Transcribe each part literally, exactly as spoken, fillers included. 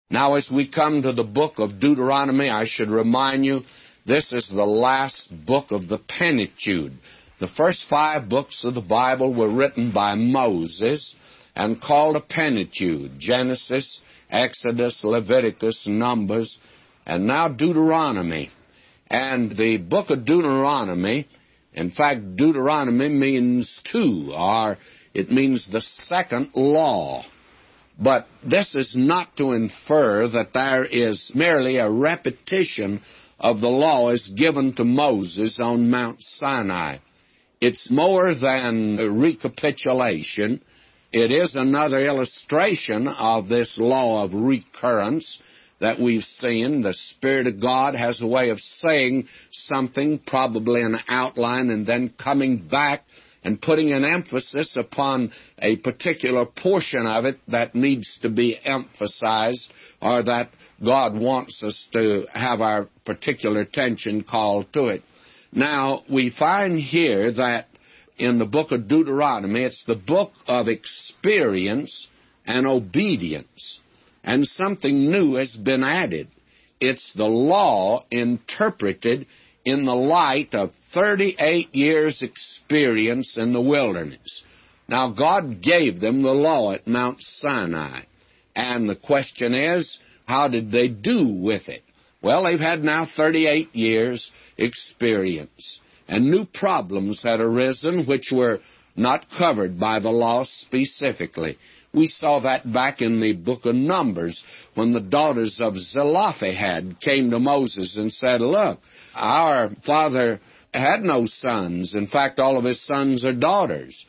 Now, as we come to the book of Deuteronomy, I should remind you, this is the last book of the Pentateuch. The first five books of the Bible were written by Moses and called a Pentateuch: Genesis, Exodus, Leviticus, Numbers, and now Deuteronomy. And the book of Deuteronomy, in fact, Deuteronomy means two, or it means the second law. But this is not to infer that there is merely a repetition of the law as given to Moses on Mount Sinai. It's more than a recapitulation. It is another illustration of this law of recurrence that we've seen. The Spirit of God has a way of saying something, probably an outline, and then coming back and putting an emphasis upon a particular portion of it that needs to be emphasized, or that God wants us to have our particular attention called to it. Now, we find here that in the book of Deuteronomy, it's the book of experience and obedience, and something new has been added. It's the law interpreted in the light of thirty-eight years' experience in the wilderness. Now, God gave them the law at Mount Sinai, and the question is, how did they do with it? Well, they've had now thirty-eight years' experience, and new problems had arisen which were not covered by the law specifically. We saw that back in the book of Numbers when the daughters of Zelophehad came to Moses and said, "Look, our father had no sons. In fact, all of his sons are daughters.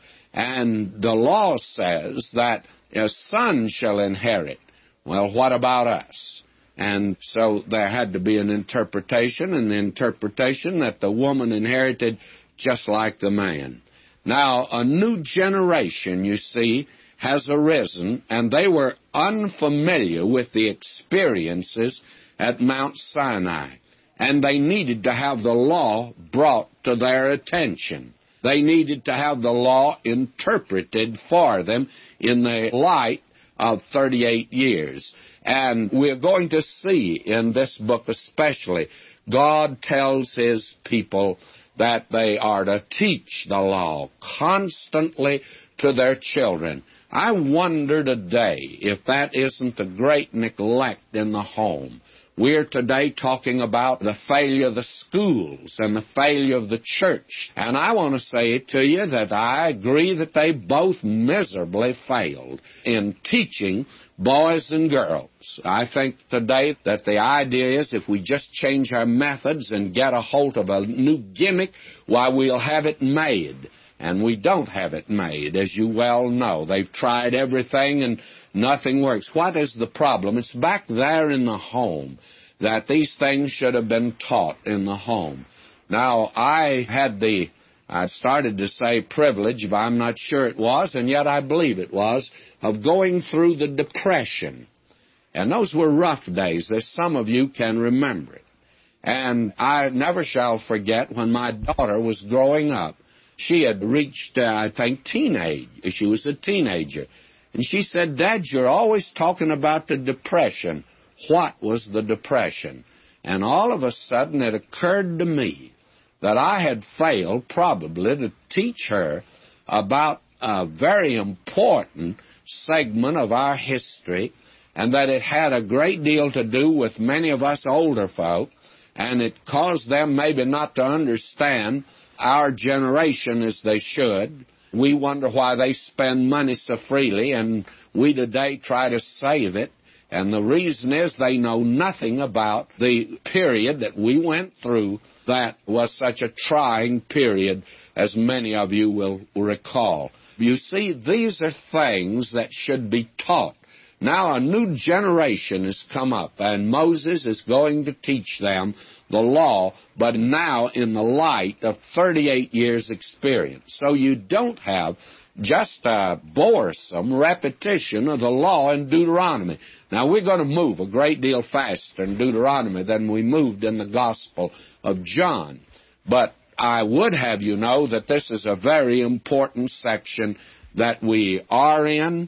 And the law says that a son shall inherit. Well, what about us?" And so there had to be an interpretation, and the interpretation that the woman inherited just like the man. Now, a new generation, you see, has arisen, and they were unfamiliar with the experiences at Mount Sinai, and they needed to have the law brought to their attention. They needed to have the law interpreted for them in the light of thirty-eight years. And we're going to see in this book especially, God tells His people that they are to teach the law constantly to their children. I wonder today if that isn't the great neglect in the home. We're today talking about the failure of the schools and the failure of the church. And I want to say to you that I agree that they both miserably failed in teaching boys and girls. I think today that the idea is if we just change our methods and get a hold of a new gimmick, why, we'll have it made. And we don't have it made, as you well know. They've tried everything and nothing works. What is the problem? It's back there in the home that these things should have been taught in the home. Now, I had the, I started to say privilege, but I'm not sure it was, and yet I believe it was, of going through the Depression. And those were rough days. There's some of you can remember it. And I never shall forget when my daughter was growing up. She had reached, uh, I think, teenage. She was a teenager. And she said, "Dad, you're always talking about the Depression. What was the Depression?" And all of a sudden it occurred to me that I had failed probably to teach her about a very important segment of our history, and that it had a great deal to do with many of us older folk, and it caused them maybe not to understand our generation as they should. We wonder why they spend money so freely, and we today try to save it. And the reason is they know nothing about the period that we went through that was such a trying period, as many of you will recall. You see, these are things that should be taught. Now a new generation has come up, and Moses is going to teach them the law, but now in the light of thirty-eight years' experience. So you don't have just a boresome repetition of the law in Deuteronomy. Now, we're going to move a great deal faster in Deuteronomy than we moved in the Gospel of John. But I would have you know that this is a very important section that we are in,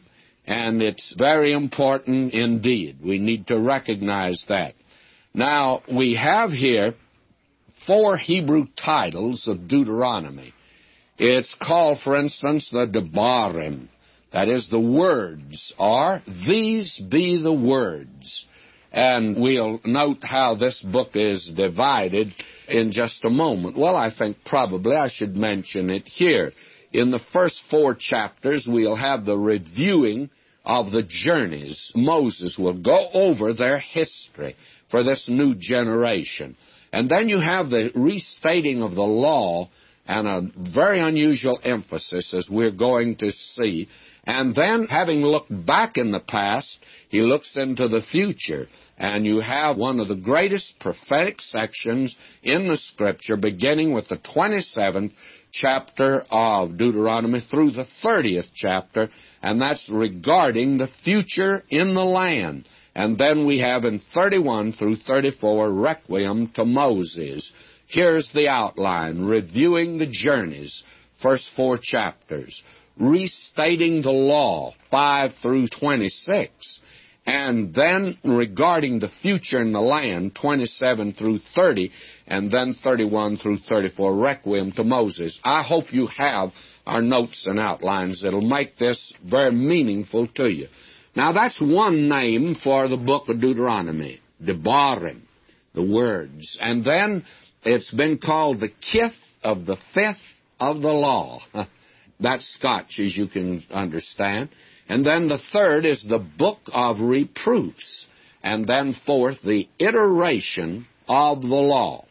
and it's very important indeed. We need to recognize that. Now, we have here four Hebrew titles of Deuteronomy. It's called, for instance, the Debarim. That is, the words are, these be the words. And we'll note how this book is divided in just a moment. Well, I think probably I should mention it here. In the first four chapters, we'll have the reviewing of the journeys. Moses will go over their history for this new generation. And then you have the restating of the law and a very unusual emphasis, as we're going to see. And then, having looked back in the past, he looks into the future. And you have one of the greatest prophetic sections in the Scripture, beginning with the twenty-seventh chapter of Deuteronomy through the thirtieth chapter, and that's regarding the future in the land. And then we have in thirty-one through thirty-four, Requiem to Moses. Here's the outline, reviewing the journeys, first four chapters, restating the law, five through twenty-six, and then regarding the future in the land, twenty-seven through thirty, and then thirty-one through thirty-four, Requiem to Moses. I hope you have our notes and outlines that'll make this very meaningful to you. Now, that's one name for the book of Deuteronomy, Debarim, the words. And then it's been called the Kith of the Fifth of the Law. That's Scotch, as you can understand. And then the third is the Book of Reproofs. And then fourth, the iteration of the law.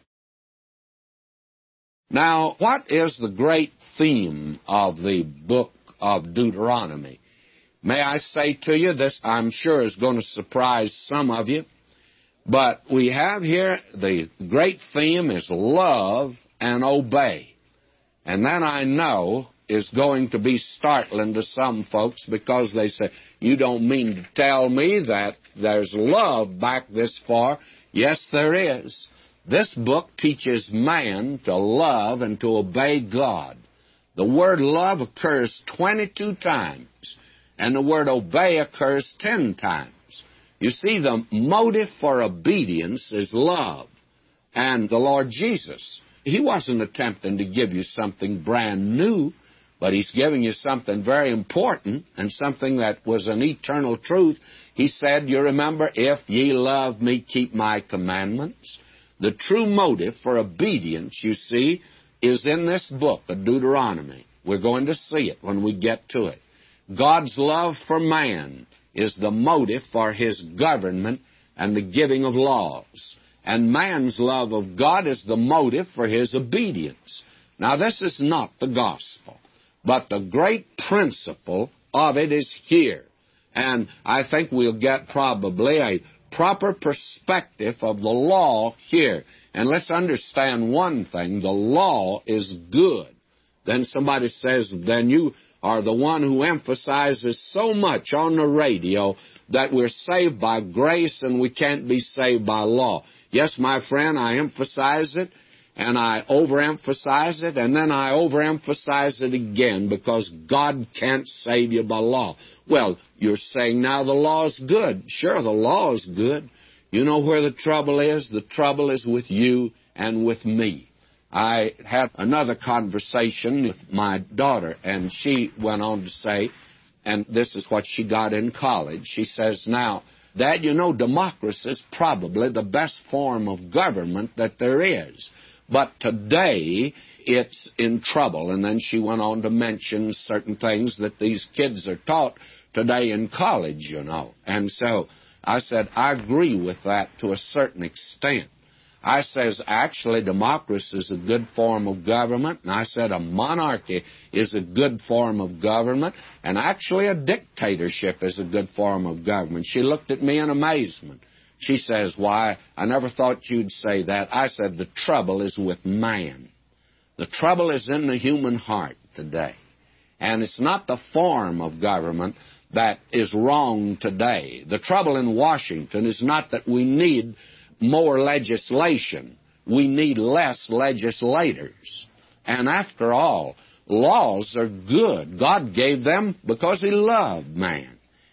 Now, what is the great theme of the book of Deuteronomy? May I say to you, this I'm sure is going to surprise some of you, but we have here the great theme is love and obey. And that I know is going to be startling to some folks because they say, you don't mean to tell me that there's love back this far. Yes, there is. This book teaches man to love and to obey God. The word love occurs twenty-two times, and the word obey occurs ten times. You see, the motive for obedience is love. And the Lord Jesus, He wasn't attempting to give you something brand new, but He's giving you something very important and something that was an eternal truth. He said, you remember, if ye love me, keep my commandments. The true motive for obedience, you see, is in this book of Deuteronomy. We're going to see it when we get to it. God's love for man is the motive for His government and the giving of laws. And man's love of God is the motive for his obedience. Now, this is not the gospel, but the great principle of it is here. And I think we'll get probably a proper perspective of the law here. And let's understand one thing. The law is good. Then somebody says, then you are the one who emphasizes so much on the radio that we're saved by grace and we can't be saved by law. Yes, my friend, I emphasize it, and I overemphasize it, and then I overemphasize it again because God can't save you by law. Well, you're saying now the law is good. Sure, the law is good. You know where the trouble is? The trouble is with you and with me. I had another conversation with my daughter, and she went on to say, and this is what she got in college, she says, now, Dad, you know, democracy is probably the best form of government that there is. But today, it's in trouble. And then she went on to mention certain things that these kids are taught today in college, you know. And so I said, I agree with that to a certain extent. I says, actually, democracy is a good form of government. And I said, a monarchy is a good form of government. And actually, a dictatorship is a good form of government. She looked at me in amazement. She says, why, I never thought you'd say that. I said, the trouble is with man. The trouble is in the human heart today. And it's not the form of government that is wrong today. The trouble in Washington is not that we need more legislation. We need less legislators. And after all, laws are good. God gave them because He loved man.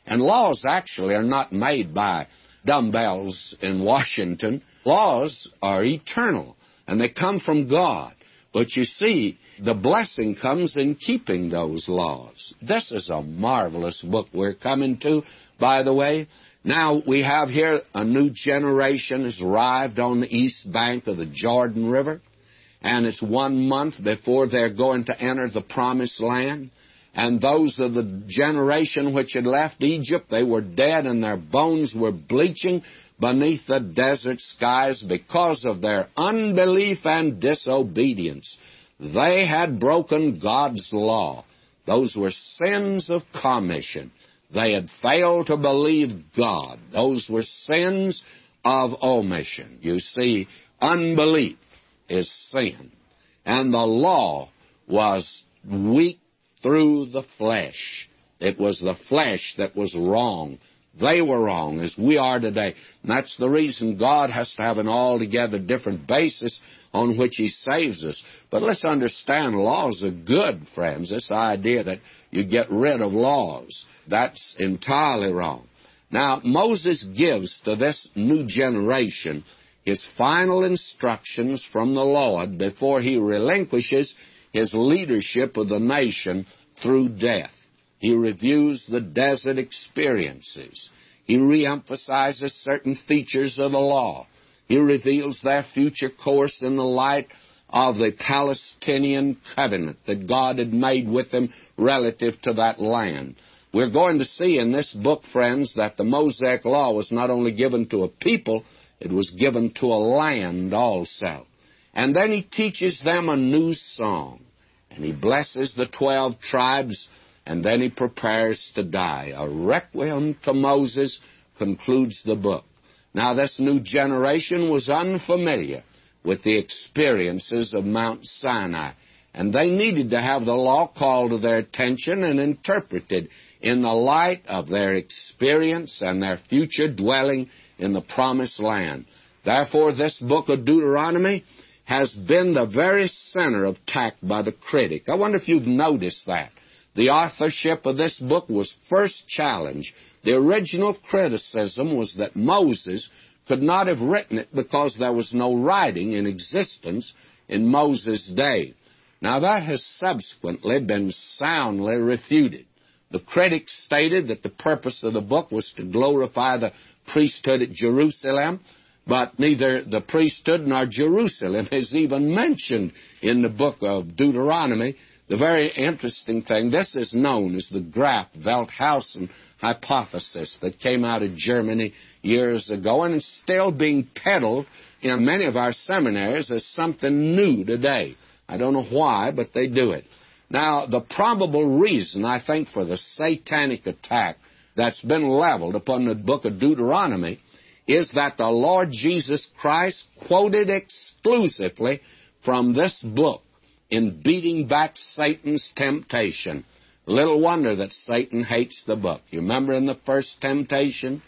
And laws actually are not made by dumbbells in Washington. Laws are eternal, and they come from God. But you see, the blessing comes in keeping those laws. This is a marvelous book we're coming to, by the way. Now, we have here a new generation has arrived on the east bank of the Jordan River, and it's one month before they're going to enter the Promised Land. And those of the generation which had left Egypt, they were dead, and their bones were bleaching beneath the desert skies because of their unbelief and disobedience. They had broken God's law. Those were sins of commission. They had failed to believe God. Those were sins of omission. You see, unbelief is sin. And the law was weak through the flesh. It was the flesh that was wrong. They were wrong, as we are today. And that's the reason God has to have an altogether different basis on which He saves us. But let's understand, laws are good, friends. This idea that you get rid of laws, that's entirely wrong. Now, Moses gives to this new generation his final instructions from the Lord before he relinquishes his leadership of the nation through death. He reviews the desert experiences. He reemphasizes certain features of the law. He reveals their future course in the light of the Palestinian covenant that God had made with them relative to that land. We're going to see in this book, friends, that the Mosaic Law was not only given to a people, it was given to a land also. And then He teaches them a new song, and He blesses the twelve tribes, and then He prepares to die. A requiem to Moses concludes the book. Now, this new generation was unfamiliar with the experiences of Mount Sinai, and they needed to have the law called to their attention and interpreted in the light of their experience and their future dwelling in the Promised Land. Therefore, this book of Deuteronomy has been the very center of attack by the critic. I wonder if you've noticed that. The authorship of this book was first challenged. The original criticism was that Moses could not have written it because there was no writing in existence in Moses' day. Now, that has subsequently been soundly refuted. The critics stated that the purpose of the book was to glorify the priesthood at Jerusalem, but neither the priesthood nor Jerusalem is even mentioned in the book of Deuteronomy. The very interesting thing, this is known as the Graf-Velthausen hypothesis that came out of Germany years ago and is still being peddled in many of our seminaries as something new today. I don't know why, but they do it. Now, the probable reason, I think, for the satanic attack that's been leveled upon the book of Deuteronomy is that the Lord Jesus Christ quoted exclusively from this book in beating back Satan's temptation. Little wonder that Satan hates the book. You remember in the first temptation,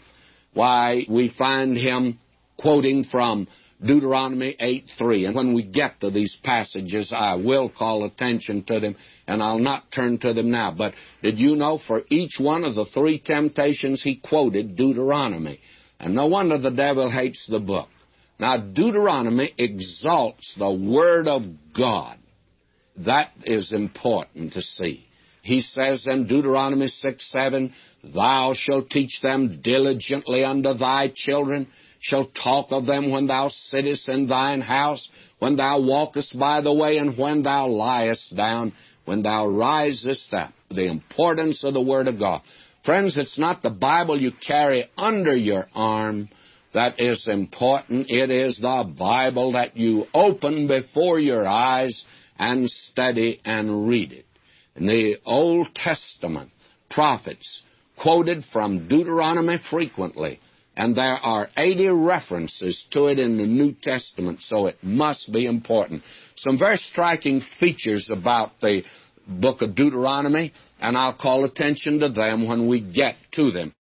why we find him quoting from Deuteronomy eight three. And when we get to these passages, I will call attention to them, and I'll not turn to them now. But did you know for each one of the three temptations he quoted Deuteronomy? And no wonder the devil hates the book. Now, Deuteronomy exalts the Word of God. That is important to see. He says in Deuteronomy six seven, "Thou shalt teach them diligently unto thy children, shalt talk of them when thou sittest in thine house, when thou walkest by the way, and when thou liest down, when thou risest up." The importance of the Word of God. Friends, it's not the Bible you carry under your arm that is important. It is the Bible that you open before your eyes and study and read it. In the Old Testament, prophets quoted from Deuteronomy frequently, and there are eighty references to it in the New Testament, so it must be important. Some very striking features about the book of Deuteronomy, and I'll call attention to them when we get to them.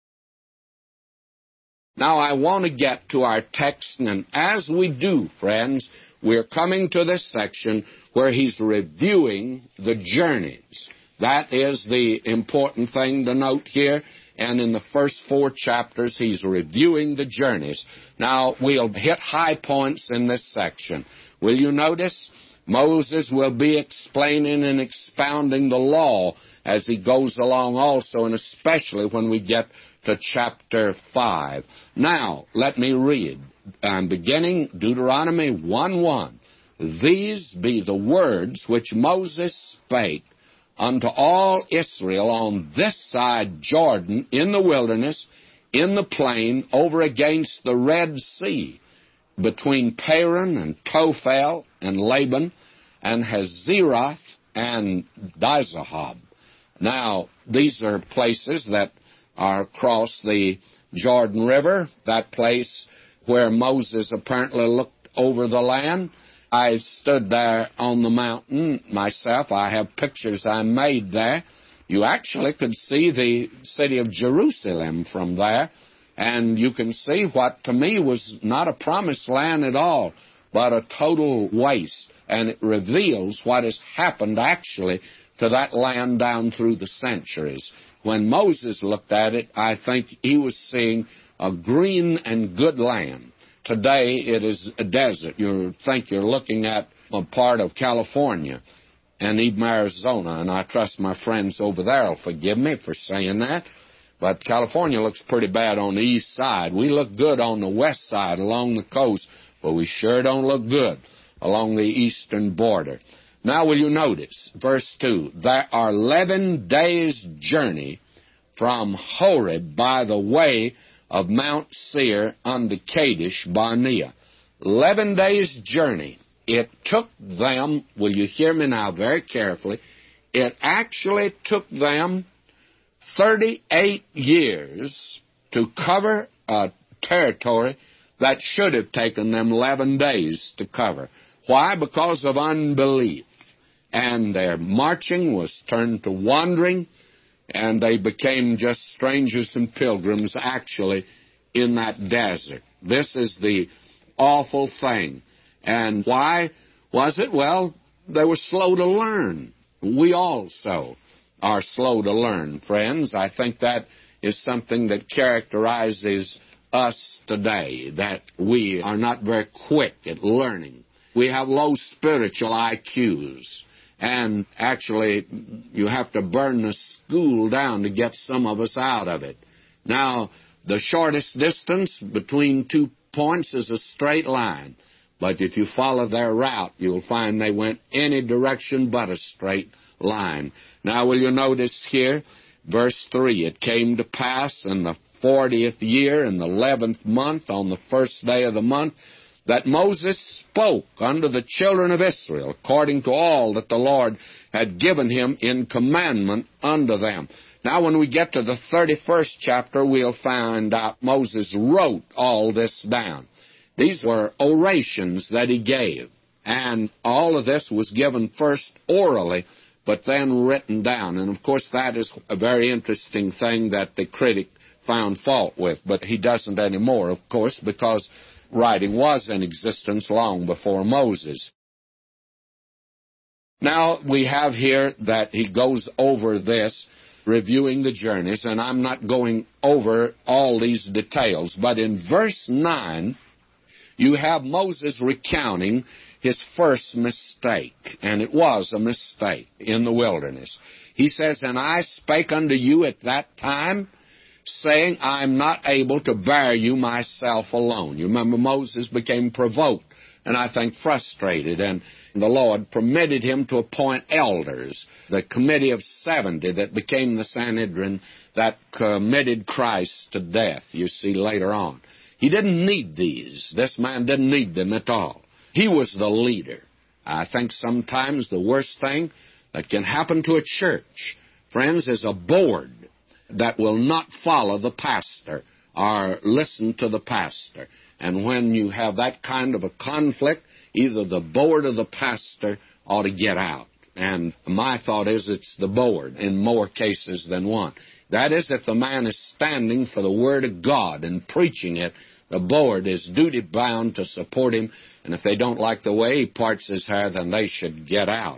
Now, I want to get to our text, and as we do, friends, we're coming to this section where he's reviewing the journeys. That is the important thing to note here. And in the first four chapters, he's reviewing the journeys. Now, we'll hit high points in this section. Will you notice? Moses will be explaining and expounding the law as he goes along also, and especially when we get to chapter five. Now, let me read. I'm beginning Deuteronomy one one. These be the words which Moses spake unto all Israel on this side Jordan, in the wilderness, in the plain, over against the Red Sea, between Paran and Tophel and Laban and Hazeroth and Dizahab. Now, these are places that are across the Jordan River, that place where Moses apparently looked over the land. I stood there on the mountain myself. I have pictures I made there. You actually could see the city of Jerusalem from there, and you can see what to me was not a promised land at all, but a total waste. And it reveals what has happened actually to that land down through the centuries. When Moses looked at it, I think he was seeing a green and good land. Today it is a desert. You think you're looking at a part of California and even Arizona, and I trust my friends over there will forgive me for saying that, but California looks pretty bad on the east side. We look good on the west side along the coast, but we sure don't look good along the eastern border. Now will you notice, verse two, there are eleven days' journey from Horeb by the way of Mount Seir unto Kadesh Barnea. Eleven days' journey. It took them, will you hear me now very carefully, it actually took them thirty-eight years to cover a territory that should have taken them eleven days to cover. Why? Because of unbelief. And their marching was turned to wandering, and they became just strangers and pilgrims actually in that desert. This is the awful thing. And why was it? Well, they were slow to learn. We also are slow to learn, friends. I think that is something that characterizes us today, that we are not very quick at learning. We have low spiritual I Qs. And actually, you have to burn the school down to get some of us out of it. Now, the shortest distance between two points is a straight line. But if you follow their route, you'll find they went any direction but a straight line. Now, will you notice here, verse three, it came to pass in the fortieth year, in the eleventh month, on the first day of the month, that Moses spoke unto the children of Israel, according to all that the Lord had given him in commandment unto them. Now, when we get to the thirty-first chapter, we'll find out Moses wrote all this down. These were orations that he gave, and all of this was given first orally, but then written down. And, of course, that is a very interesting thing that the critic found fault with, but he doesn't anymore, of course, because writing was in existence long before Moses. Now, we have here that he goes over this, reviewing the journeys, and I'm not going over all these details, but in verse nine, you have Moses recounting his first mistake, and it was a mistake in the wilderness. He says, and I spake unto you at that time, saying, I am not able to bear you myself alone. You remember Moses became provoked, and I think frustrated, and the Lord permitted him to appoint elders, the committee of seventy that became the Sanhedrin that committed Christ to death, you see, later on. He didn't need these. This man didn't need them at all. He was the leader. I think sometimes the worst thing that can happen to a church, friends, is a board that will not follow the pastor or listen to the pastor. And when you have that kind of a conflict, either the board or the pastor ought to get out. And my thought is it's the board in more cases than one. That is, if the man is standing for the Word of God and preaching it, the board is duty-bound to support him, and if they don't like the way he parts his hair, then they should get out.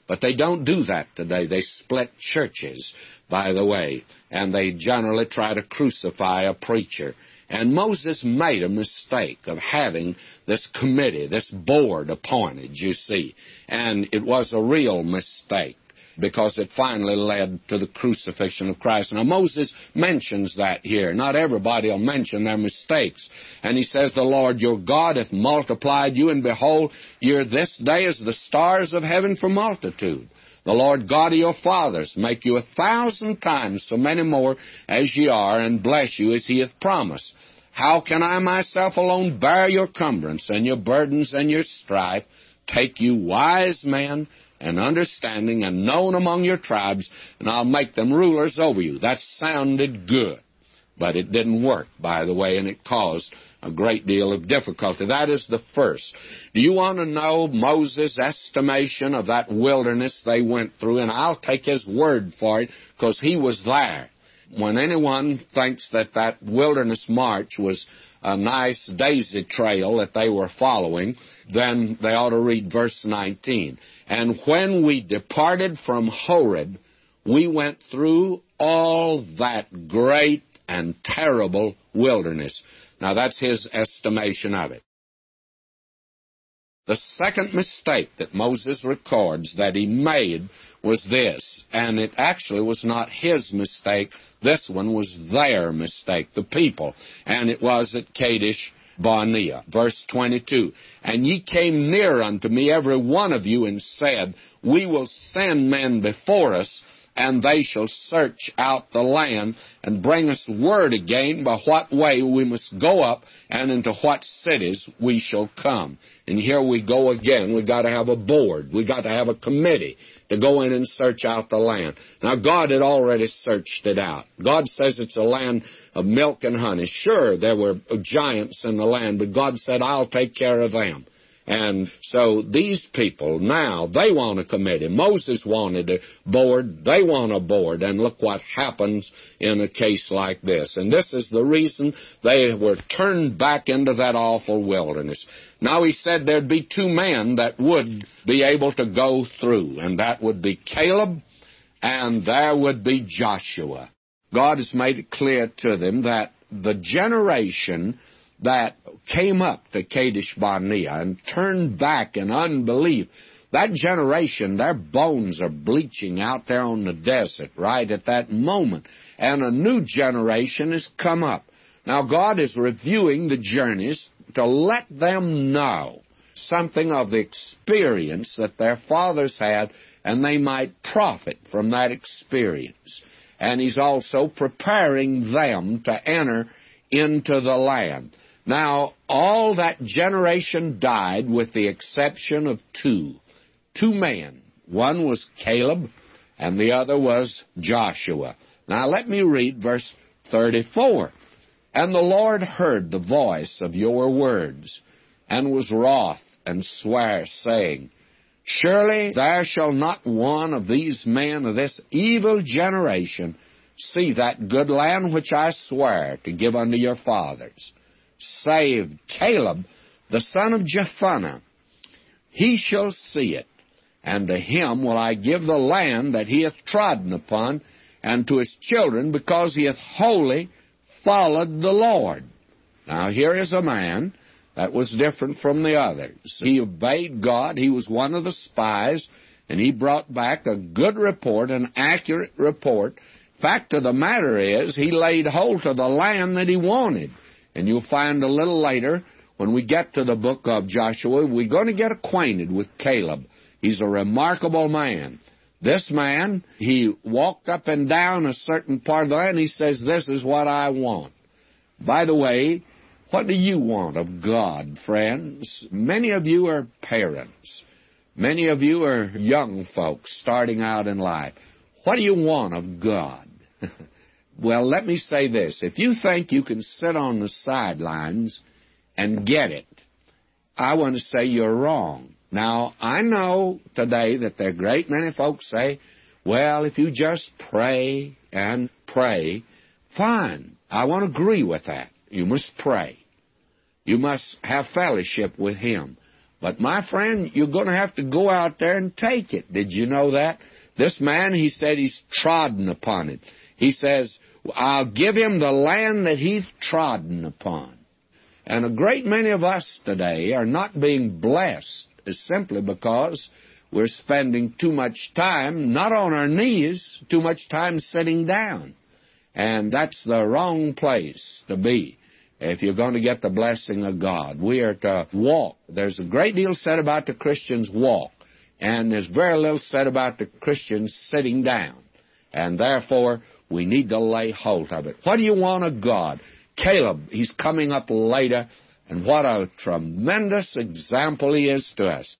But they don't do that today. They split churches, by the way, and they generally try to crucify a preacher. And Moses made a mistake of having this committee, this board appointed, you see. And it was a real mistake, because it finally led to the crucifixion of Christ. Now, Moses mentions that here. Not everybody will mention their mistakes. And he says, the Lord your God hath multiplied you, and behold, you're this day as the stars of heaven for multitude. The Lord God of your fathers make you a thousand times so many more as ye are, and bless you as he hath promised. How can I myself alone bear your cumbrance and your burdens and your strife? Take you wise men and understanding and known among your tribes, and I'll make them rulers over you. That sounded good, but it didn't work, by the way, and it caused a great deal of difficulty. That is the first. Do you want to know Moses' estimation of that wilderness they went through? And I'll take his word for it, because he was there. When anyone thinks that that wilderness march was a nice daisy trail that they were following, then they ought to read verse nineteen. And when we departed from Horeb, we went through all that great and terrible wilderness. Now, that's his estimation of it. The second mistake that Moses records that he made was this, and it actually was not his mistake. This one was their mistake, the people, and it was at Kadesh Barnea. Verse twenty-two, and ye came near unto me, every one of you, and said, we will send men before us, and they shall search out the land, and bring us word again by what way we must go up, and into what cities we shall come. And here we go again. We've got to have a board. We've got to have a committee to go in and search out the land. Now, God had already searched it out. God says it's a land of milk and honey. Sure, there were giants in the land, but God said, I'll take care of them. And so these people now, they want a committee. Moses wanted a board. They want a board. And look what happens in a case like this. And this is the reason they were turned back into that awful wilderness. Now, he said there'd be two men that would be able to go through, and that would be Caleb, and there would be Joshua. God has made it clear to them that the generation that came up to Kadesh Barnea and turned back in unbelief, that generation, their bones are bleaching out there on the desert right at that moment. And a new generation has come up. Now, God is reviewing the journeys to let them know something of the experience that their fathers had, and they might profit from that experience. And He's also preparing them to enter into the land. Now, all that generation died with the exception of two. Two men. One was Caleb, and the other was Joshua. Now, let me read verse thirty-four. And the Lord heard the voice of your words, and was wroth, and sware, saying, surely there shall not one of these men of this evil generation see that good land which I swear to give unto your fathers, save Caleb, the son of Jephunneh. He shall see it, and to him will I give the land that he hath trodden upon, and to his children, because he hath wholly followed the Lord. Now, here is a man that was different from the others. He obeyed God. He was one of the spies, and he brought back a good report, an accurate report. Fact of the matter is, he laid hold to the land that he wanted. And you'll find a little later, when we get to the book of Joshua, we're going to get acquainted with Caleb. He's a remarkable man. This man, he walked up and down a certain part of the land, and he says, this is what I want. By the way, what do you want of God, friends? Many of you are parents. Many of you are young folks starting out in life. What do you want of God? Well, let me say this. If you think you can sit on the sidelines and get it, I want to say you're wrong. Now, I know today that there are a great many folks say, well, if you just pray and pray, fine. I want to agree with that. You must pray. You must have fellowship with Him. But, my friend, you're going to have to go out there and take it. Did you know that? This man, he said he's trodden upon it. He says, I'll give him the land that he's trodden upon. And a great many of us today are not being blessed simply because we're spending too much time, not on our knees, too much time sitting down. And that's the wrong place to be if you're going to get the blessing of God. We are to walk. There's a great deal said about the Christians walk, and there's very little said about the Christians sitting down. And therefore, we need to lay hold of it. What do you want of God? Caleb, he's coming up later, and what a tremendous example he is to us.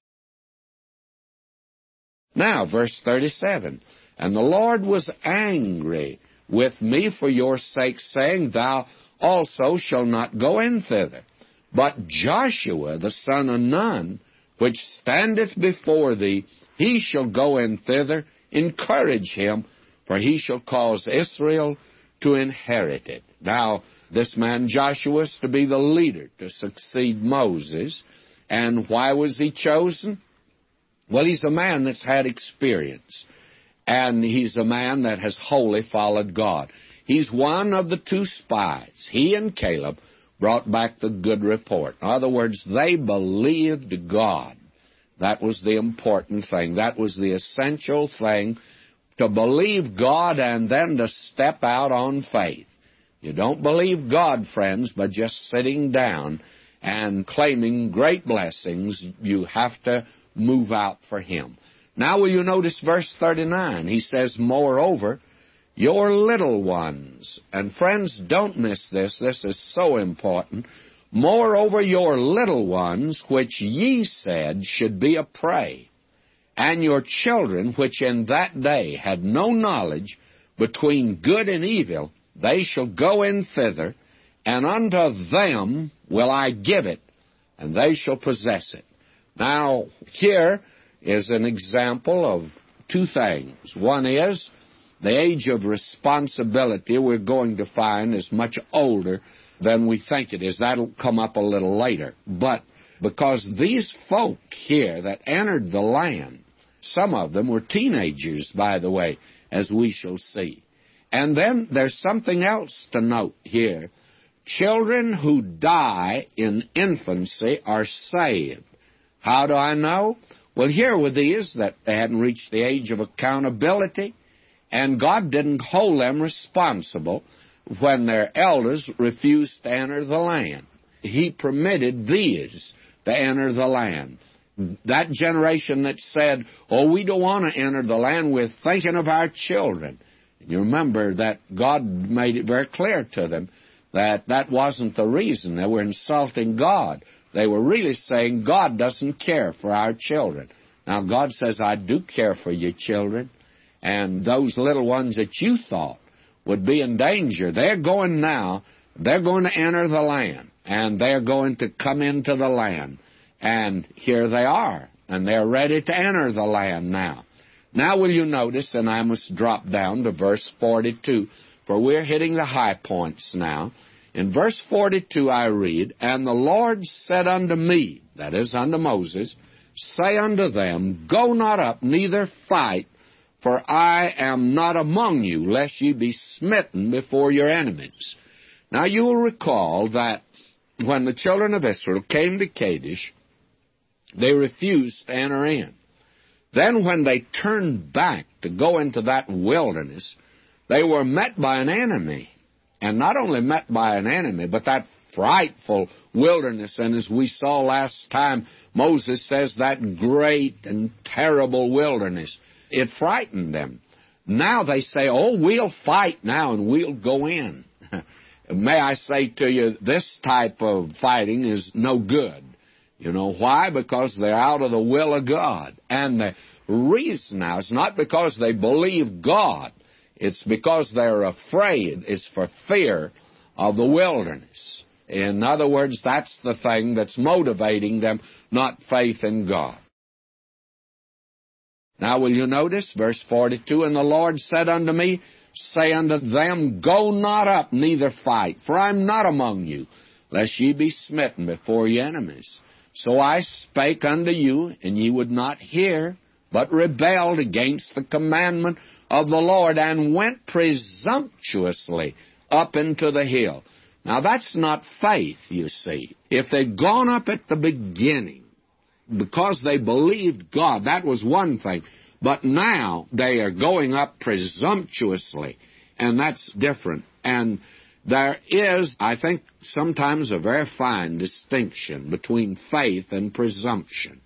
Now, verse thirty-seven, and the Lord was angry with me for your sake, saying, Thou also shalt not go in thither. But Joshua, the son of Nun, which standeth before thee, he shall go in thither. Encourage him, for he shall cause Israel to inherit it. Now, this man Joshua is to be the leader to succeed Moses. And why was he chosen? Well, he's a man that's had experience. And he's a man that has wholly followed God. He's one of the two spies. He and Caleb brought back the good report. In other words, they believed God. That was the important thing. That was the essential thing, to believe God and then to step out on faith. You don't believe God, friends, by just sitting down and claiming great blessings. You have to move out for Him. Now will you notice verse thirty-nine? He says, Moreover, your little ones, and friends, don't miss this, this is so important. Moreover, your little ones, which ye said should be a prey, and your children, which in that day had no knowledge between good and evil, they shall go in thither, and unto them will I give it, and they shall possess it. Now, here is an example of two things. One is the age of responsibility we're going to find is much older than we think it is. That'll come up a little later. But because these folk here that entered the land, some of them were teenagers, by the way, as we shall see. And then there's something else to note here. Children who die in infancy are saved. How do I know? Well, here were these that they hadn't reached the age of accountability, and God didn't hold them responsible when their elders refused to enter the land. He permitted these to enter the land. That generation that said, oh, we don't want to enter the land, we're thinking of our children. And you remember that God made it very clear to them that that wasn't the reason. They were insulting God. They were really saying God doesn't care for our children. Now, God says, I do care for your children. And those little ones that you thought would be in danger, they're going now, they're going to enter the land. And they're going to come into the land. And here they are. And they're ready to enter the land now. Now will you notice, and I must drop down to verse forty-two, for we're hitting the high points now. In verse forty-two I read, And the Lord said unto me, that is, unto Moses, Say unto them, Go not up, neither fight, for I am not among you, lest ye be smitten before your enemies. Now you will recall that when the children of Israel came to Kadesh, they refused to enter in. Then when they turned back to go into that wilderness, they were met by an enemy. And not only met by an enemy, but that frightful wilderness. And as we saw last time, Moses says that great and terrible wilderness. It frightened them. Now they say, oh, we'll fight now and we'll go in. May I say to you, this type of fighting is no good. You know why? Because they're out of the will of God. And the reason now is not because they believe God. It's because they're afraid. It's for fear of the wilderness. In other words, that's the thing that's motivating them, not faith in God. Now will you notice, verse forty-two, And the Lord said unto me, Say unto them, Go not up, neither fight, for I am not among you, lest ye be smitten before your enemies. So I spake unto you, and ye would not hear, but rebelled against the commandment of the Lord, and went presumptuously up into the hill. Now that's not faith, you see. If they'd gone up at the beginning, because they believed God, that was one thing. But now they are going up presumptuously, and that's different. And there is, I think, sometimes a very fine distinction between faith and presumption.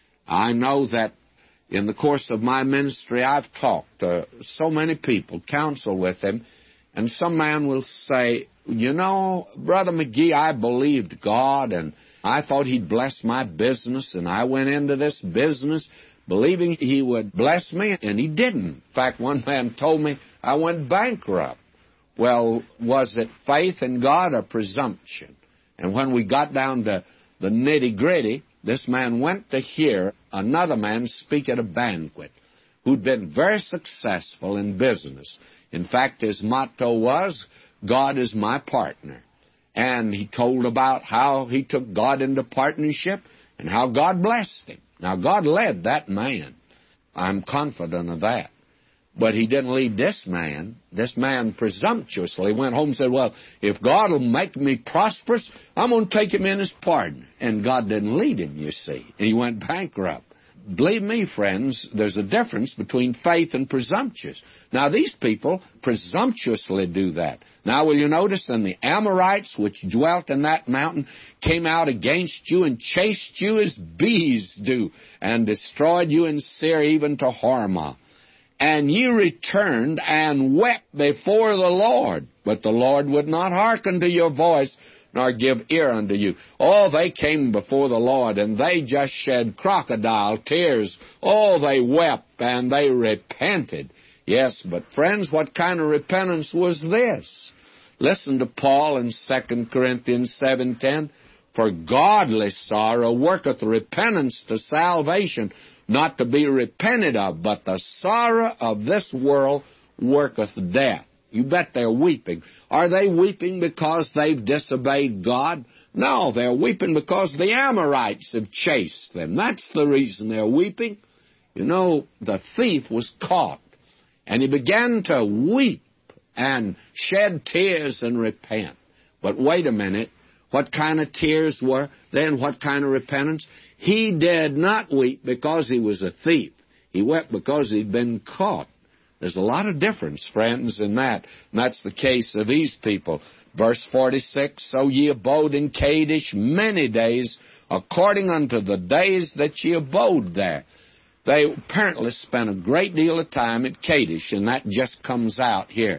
I know that in the course of my ministry, I've talked to so many people, counseled with them, and some man will say, you know, Brother McGee, I believed God, and I thought He'd bless my business, and I went into this business believing He would bless me, and He didn't. In fact, one man told me I went bankrupt. Well, was it faith in God or presumption? And when we got down to the nitty-gritty, this man went to hear another man speak at a banquet who'd been very successful in business. In fact, his motto was, God is my partner. And he told about how he took God into partnership and how God blessed him. Now, God led that man. I'm confident of that. But He didn't lead this man. This man presumptuously went home and said, well, if God will make me prosperous, I'm going to take him in as partner. And God didn't lead him, you see. And he went bankrupt. Believe me, friends, there's a difference between faith and presumptuous. Now, these people presumptuously do that. Now, will you notice, and the Amorites which dwelt in that mountain came out against you and chased you as bees do, and destroyed you in Seir even to Hormah. And ye returned and wept before the Lord, but the Lord would not hearken to your voice, nor give ear unto you. Oh, they came before the Lord, and they just shed crocodile tears. Oh, they wept, and they repented. Yes, but friends, what kind of repentance was this? Listen to Paul in Second Corinthians seven ten. For godly sorrow worketh repentance to salvation, not to be repented of, but the sorrow of this world worketh death. You bet they're weeping. Are they weeping because they've disobeyed God? No, they're weeping because the Amorites have chased them. That's the reason they're weeping. You know, the thief was caught, and he began to weep and shed tears and repent. But wait a minute. What kind of tears were then? What kind of repentance? He did not weep because he was a thief. He wept because he'd been caught. There's a lot of difference, friends, in that. And that's the case of these people. Verse forty-six, so ye abode in Kadesh many days, according unto the days that ye abode there. They apparently spent a great deal of time at Kadesh, and that just comes out here.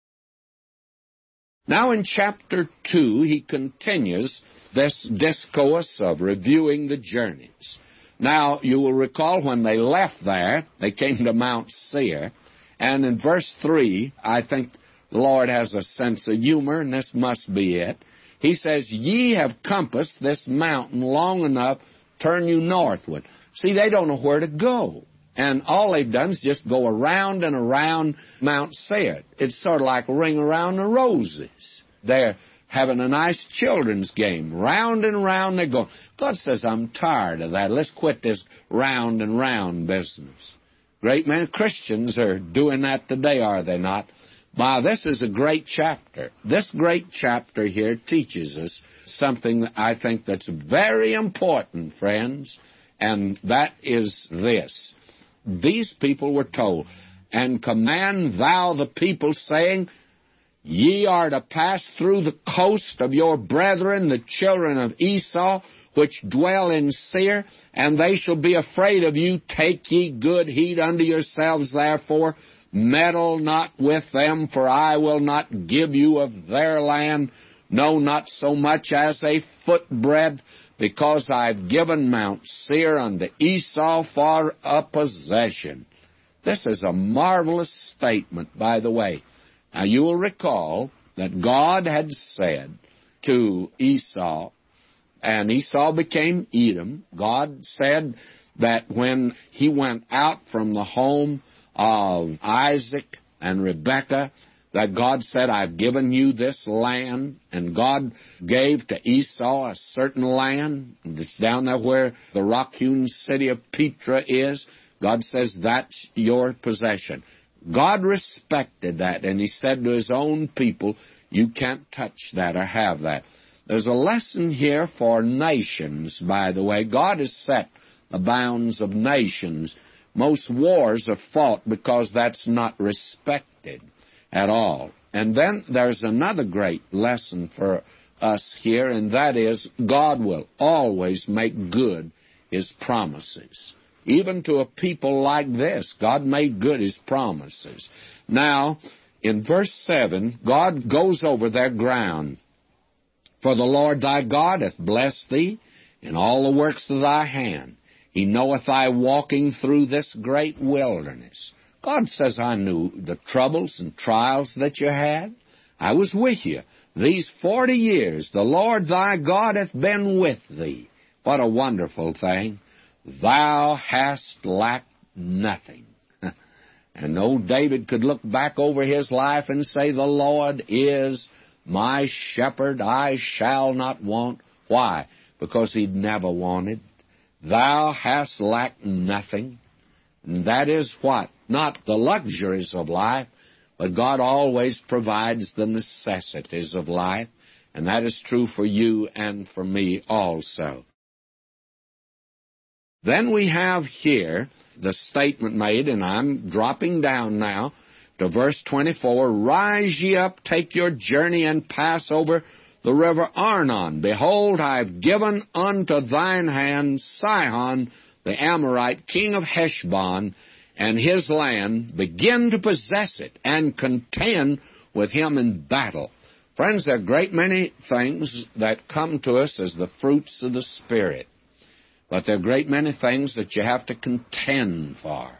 Now in chapter two, he continues this discourse of reviewing the journeys. Now, you will recall when they left there, they came to Mount Seir, and in verse three, I think the Lord has a sense of humor, and this must be it. He says, ye have compassed this mountain long enough, turn you northward. See, they don't know where to go. And all they've done is just go around and around Mount Seir. It's sort of like a ring around the roses. They're having a nice children's game. Round and round they go. God says, I'm tired of that. Let's quit this round and round business. Great many Christians are doing that today, are they not? Wow, this is a great chapter. This great chapter here teaches us something that I think that's very important, friends, and that is this. These people were told, and command thou the people, saying, ye are to pass through the coast of your brethren, the children of Esau, which dwell in Seir, and they shall be afraid of you. Take ye good heed unto yourselves, therefore. Meddle not with them, for I will not give you of their land, no, not so much as a footbreadth, because I've given Mount Seir unto Esau for a possession. This is a marvelous statement, by the way. Now, you will recall that God had said to Esau, and Esau became Edom. God said that when he went out from the home of Isaac and Rebekah, that God said, I've given you this land, and God gave to Esau a certain land that's down there where the rock-hewn city of Petra is. God says, that's your possession. God respected that, and He said to His own people, you can't touch that or have that. There's a lesson here for nations, by the way. God has set the bounds of nations. Most wars are fought because that's not respected at all. And then there's another great lesson for us here, and that is God will always make good His promises. Even to a people like this, God made good His promises. Now, in verse seven, God goes over their ground. For the Lord thy God hath blessed thee in all the works of thy hand. He knoweth thy walking through this great wilderness. God says, I knew the troubles and trials that you had. I was with you. These forty years the Lord thy God hath been with thee. What a wonderful thing. Thou hast lacked nothing. And old David could look back over his life and say, the Lord is my shepherd, I shall not want. Why? Because he'd never wanted. Thou hast lacked nothing. And that is what? Not the luxuries of life, but God always provides the necessities of life. And that is true for you and for me also. Then we have here the statement made, and I'm dropping down now to verse twenty-four, Rise ye up, take your journey, and pass over the river Arnon. Behold, I have given unto thine hand Sihon the Amorite, king of Heshbon, and his land. Begin to possess it, and contend with him in battle. Friends, there are a great many things that come to us as the fruits of the Spirit. But there are a great many things that you have to contend for.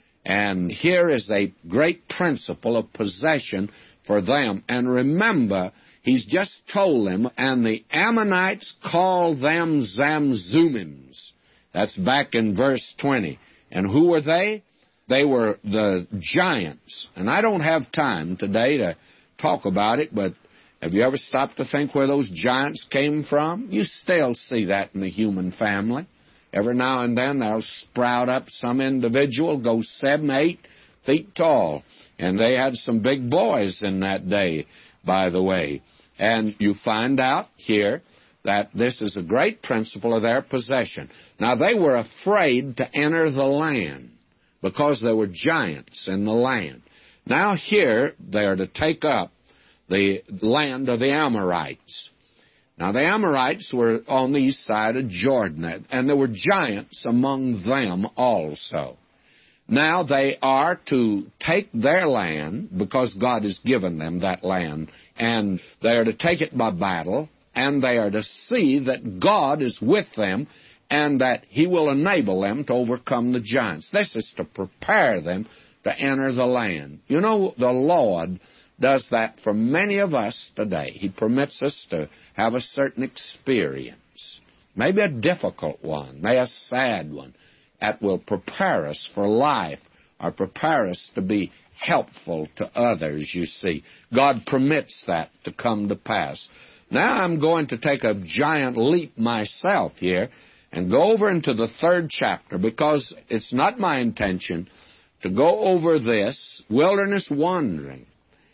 And here is a great principle of possession for them. And remember, he's just told them, and the Ammonites called them Zamzummims. That's back in verse twenty. And who were they? They were the giants. And I don't have time today to talk about it, but have you ever stopped to think where those giants came from? You still see that in the human family. Every now and then they'll sprout up some individual, go seven, eight feet tall. And they had some big boys in that day, by the way. And you find out here that this is a great principle of their possession. Now, they were afraid to enter the land because there were giants in the land. Now here they are to take up the land of the Amorites. Now, the Amorites were on the east side of Jordan, and there were giants among them also. Now, they are to take their land, because God has given them that land, and they are to take it by battle, and they are to see that God is with them, and that He will enable them to overcome the giants. This is to prepare them to enter the land. You know, the Lord does that for many of us today. He permits us to have a certain experience, maybe a difficult one, maybe a sad one, that will prepare us for life or prepare us to be helpful to others, you see. God permits that to come to pass. Now I'm going to take a giant leap myself here and go over into the third chapter, because it's not my intention to go over this wilderness wandering.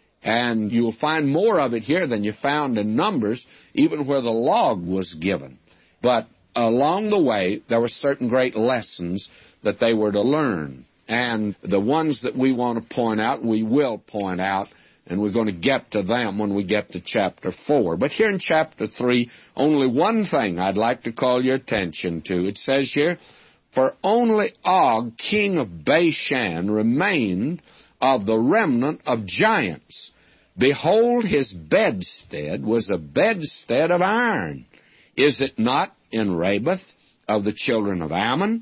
And you'll find more of it here than you found in Numbers, even where the log was given. But along the way, there were certain great lessons that they were to learn. And the ones that we want to point out, we will point out, and we're going to get to them when we get to chapter four. But here in chapter three, only one thing I'd like to call your attention to. It says here, For only Og, king of Bashan, remained of the remnant of giants. Behold, his bedstead was a bedstead of iron. Is it not in Rabbith of the children of Ammon?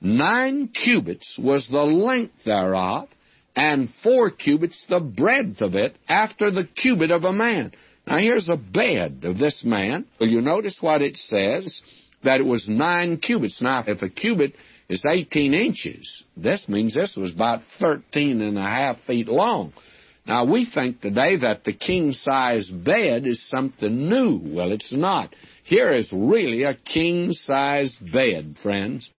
Nine cubits was the length thereof, and four cubits the breadth of it, after the cubit of a man. Now here's a bed of this man. Will you notice what it says? That it was nine cubits. Now, if a cubit is eighteen inches, this means this was about thirteen and a half feet long. Now, we think today that the king-size bed is something new. Well, it's not. Here is really a king-size bed, friends.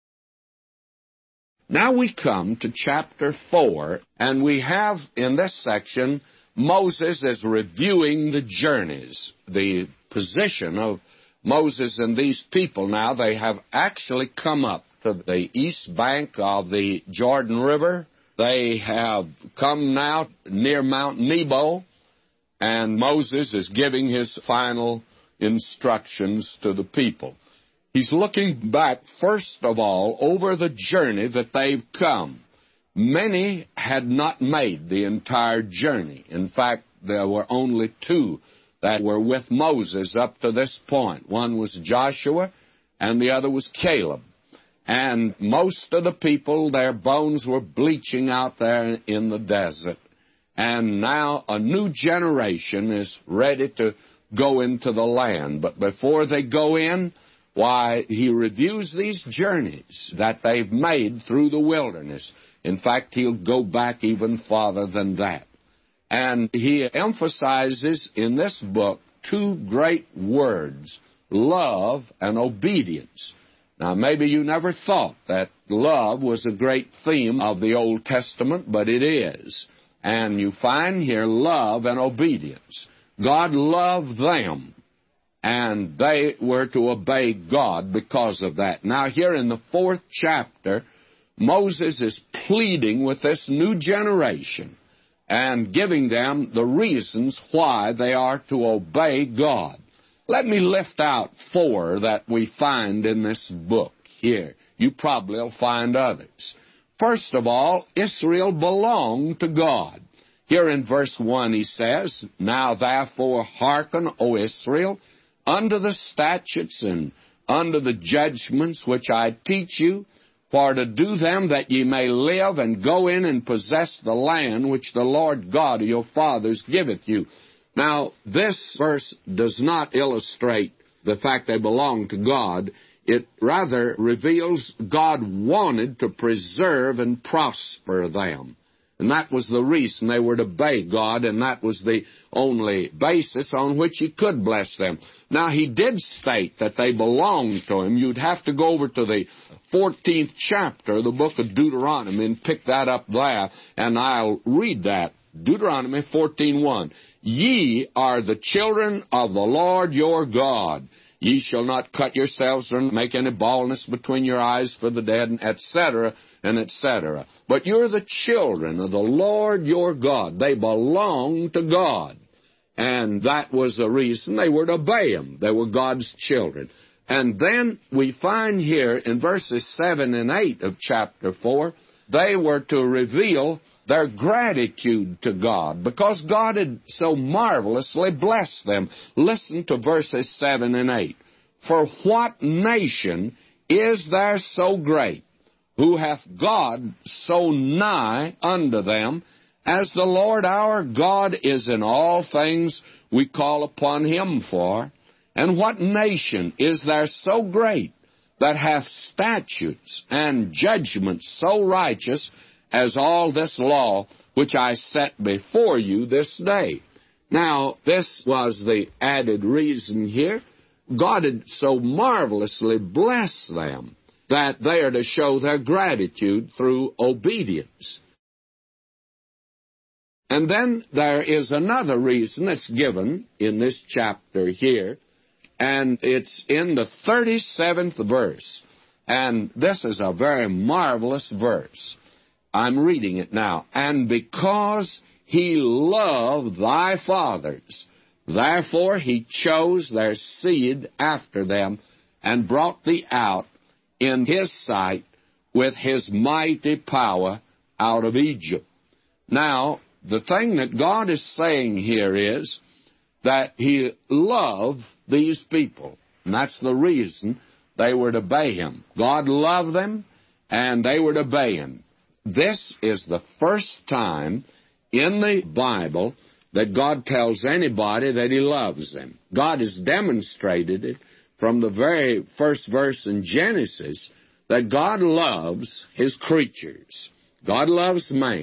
Now we come to chapter four, and we have in this section, Moses is reviewing the journeys, the position of Moses and these people. Now, they have actually come up to the east bank of the Jordan River. They have come now near Mount Nebo, and Moses is giving his final instructions to the people. He's looking back, first of all, over the journey that they've come. Many had not made the entire journey. In fact, there were only two that were with Moses up to this point. One was Joshua, and the other was Caleb. And most of the people, their bones were bleaching out there in the desert. And now a new generation is ready to go into the land. But before they go in, why, he reviews these journeys that they've made through the wilderness. In fact, he'll go back even farther than that. And he emphasizes in this book two great words, love and obedience. Now, maybe you never thought that love was a great theme of the Old Testament, but it is. And you find here love and obedience. God loved them, and they were to obey God because of that. Now, here in the fourth chapter, Moses is pleading with this new generation and giving them the reasons why they are to obey God. Let me lift out four that we find in this book here. You probably will find others. First of all, Israel belonged to God. Here in verse one he says, "Now therefore hearken, O Israel, unto the statutes and unto the judgments which I teach you, for to do them that ye may live and go in and possess the land which the Lord God of your fathers giveth you." Now, this verse does not illustrate the fact they belong to God. It rather reveals God wanted to preserve and prosper them. And that was the reason they were to obey God, and that was the only basis on which he could bless them. Now, he did state that they belonged to him. You'd have to go over to the fourteenth chapter of the book of Deuteronomy and pick that up there, and I'll read that. Deuteronomy fourteen one. "Ye are the children of the Lord your God. Ye shall not cut yourselves or make any baldness between your eyes for the dead," et cetera, and et cetera. But you're the children of the Lord your God. They belong to God. And that was the reason they were to obey him. They were God's children. And then we find here in verses seven and eight of chapter four, they were to reveal their gratitude to God because God had so marvelously blessed them. Listen to verses seven and eight. "For what nation is there so great, who hath God so nigh unto them, as the Lord our God is in all things we call upon him for? And what nation is there so great, that hath statutes and judgments so righteous as all this law which I set before you this day?" Now, this was the added reason here. God had so marvelously blessed them that they are to show their gratitude through obedience. And then there is another reason that's given in this chapter here, and it's in the thirty-seventh verse. And this is a very marvelous verse. I'm reading it now. "And because he loved thy fathers, therefore he chose their seed after them, and brought thee out in his sight with his mighty power out of Egypt." Now, the thing that God is saying here is that he loved these people. And that's the reason they were to obey him. God loved them, and they were to obey him. This is the first time in the Bible that God tells anybody that he loves them. God has demonstrated it from the very first verse in Genesis that God loves his creatures. God loves man.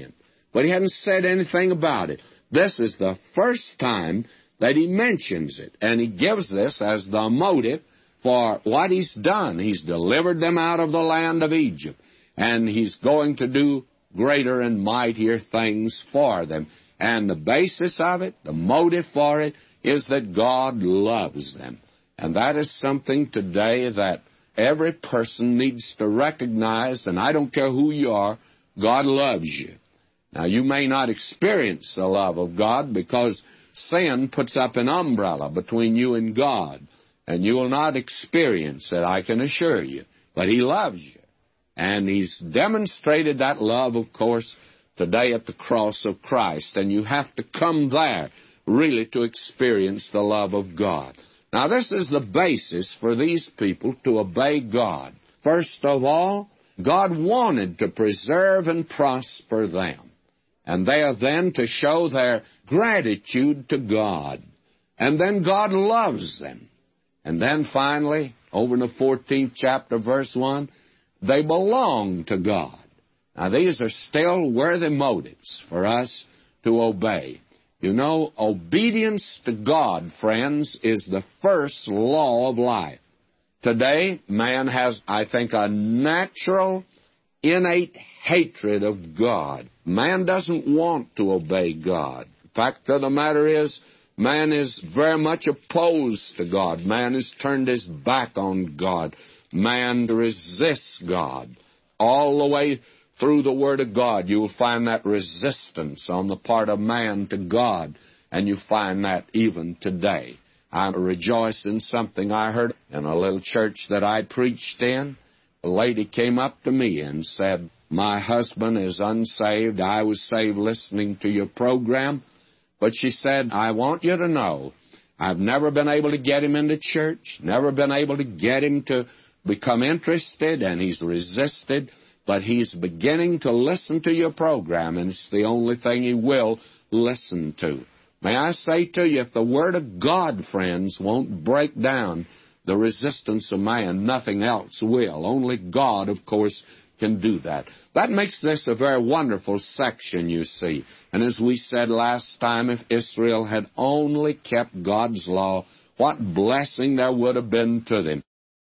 but he hadn't said anything about it. This is the first time that he mentions it, and he gives this as the motive for what he's done. He's delivered them out of the land of Egypt, and he's going to do greater and mightier things for them. And the basis of it, the motive for it, is that God loves them. And that is something today that every person needs to recognize, and I don't care who you are, God loves you. Now, you may not experience the love of God because sin puts up an umbrella between you and God, and you will not experience it, I can assure you. But He loves you, and He's demonstrated that love, of course, today at the cross of Christ, and you have to come there really to experience the love of God. Now, this is the basis for these people to obey God. First of all, God wanted to preserve and prosper them, and they are then to show their gratitude to God. And then God loves them. And then finally, over in the fourteenth chapter, verse one, they belong to God. Now, these are still worthy motives for us to obey. You know, obedience to God, friends, is the first law of life. Today, man has, I think, a natural, innate hatred of God. Man doesn't want to obey God. The fact of the matter is, man is very much opposed to God. Man has turned his back on God. Man resists God. All the way through the Word of God, you will find that resistance on the part of man to God, and you find that even today. I rejoice in something I heard in a little church that I preached in. A lady came up to me and said, "My husband is unsaved. I was saved listening to your program." But she said, "I want you to know, I've never been able to get him into church, never been able to get him to become interested, and he's resisted. But he's beginning to listen to your program, and it's the only thing he will listen to." May I say to you, if the Word of God, friends, won't break down the resistance of man, nothing else will. Only God, of course, can do that. That makes this a very wonderful section, you see. And as we said last time, if Israel had only kept God's law, what blessing there would have been to them.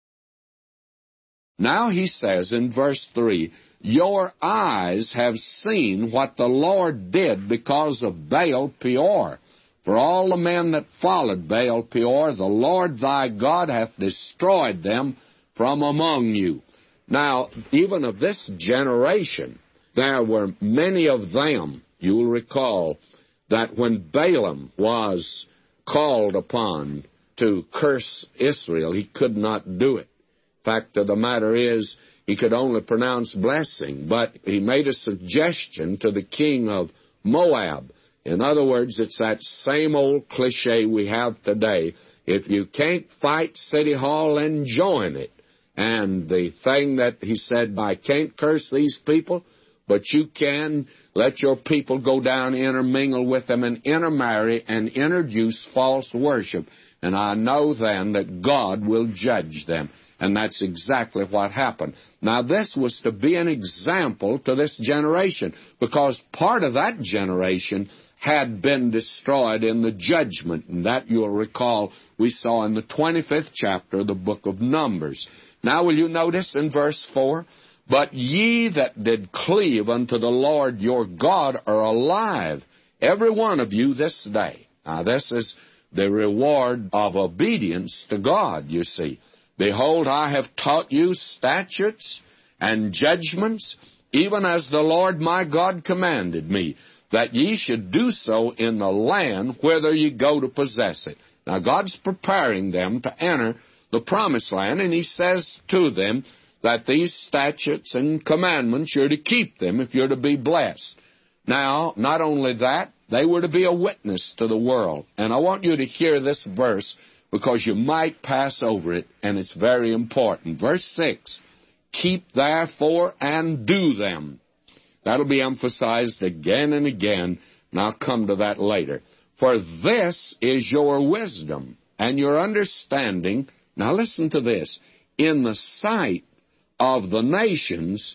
Now he says in verse three, "Your eyes have seen what the Lord did because of Baal Peor. For all the men that followed Baal Peor, the Lord thy God hath destroyed them from among you." Now, even of this generation, there were many of them, you will recall, that when Balaam was called upon to curse Israel, he could not do it. Fact of the matter is, he could only pronounce blessing, but he made a suggestion to the king of Moab. In other words, it's that same old cliche we have today. If you can't fight City Hall, then join it. And the thing that he said, I can't curse these people, but you can let your people go down, intermingle with them, and intermarry and introduce false worship. And I know then that God will judge them. And that's exactly what happened. Now, this was to be an example to this generation, because part of that generation had been destroyed in the judgment. And that, you'll recall, we saw in the twenty-fifth chapter of the book of Numbers. Now, will you notice in verse four? "But ye that did cleave unto the Lord your God are alive, every one of you this day." Now, this is the reward of obedience to God, you see. "Behold, I have taught you statutes and judgments, even as the Lord my God commanded me, that ye should do so in the land whither ye go to possess it." Now, God's preparing them to enter the promised land, and He says to them that these statutes and commandments, you're to keep them if you're to be blessed. Now, not only that, they were to be a witness to the world. And I want you to hear this verse, because you might pass over it, and it's very important. Verse six, "Keep therefore and do them." That'll be emphasized again and again, and I'll come to that later. "For this is your wisdom and your understanding," now listen to this, "in the sight of the nations